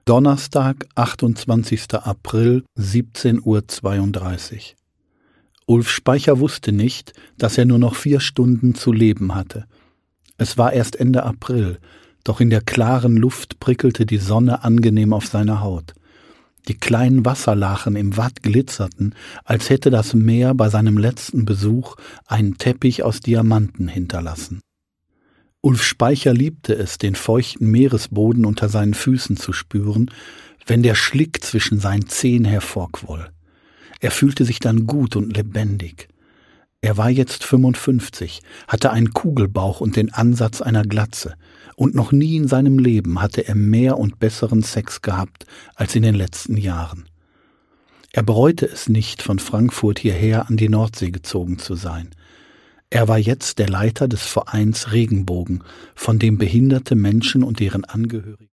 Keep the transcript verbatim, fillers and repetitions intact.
Donnerstag, achtundzwanzigster April, siebzehn Uhr zweiunddreißig. Ulf Speicher wusste nicht, dass er nur noch vier Stunden zu leben hatte. Es war erst Ende April, doch in der klaren Luft prickelte die Sonne angenehm auf seine Haut. Die kleinen Wasserlachen im Watt glitzerten, als hätte das Meer bei seinem letzten Besuch einen Teppich aus Diamanten hinterlassen. Ulf Speicher liebte es, den feuchten Meeresboden unter seinen Füßen zu spüren, wenn der Schlick zwischen seinen Zehen hervorquoll. Er fühlte sich dann gut und lebendig. Er war jetzt fünfundfünfzig, hatte einen Kugelbauch und den Ansatz einer Glatze, und noch nie in seinem Leben hatte er mehr und besseren Sex gehabt als in den letzten Jahren. Er bereute es nicht, von Frankfurt hierher an die Nordsee gezogen zu sein. Er war jetzt der Leiter des Vereins Regenbogen, von dem behinderte Menschen und deren Angehörigen